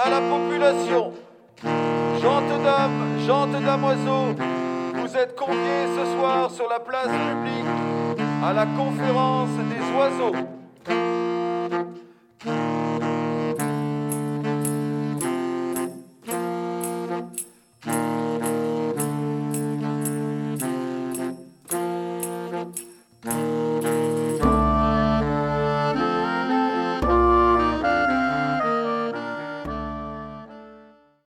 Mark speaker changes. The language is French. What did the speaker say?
Speaker 1: à la population. Gentes dames, oiseaux, vous êtes conviés ce soir sur la place publique à la conférence des oiseaux.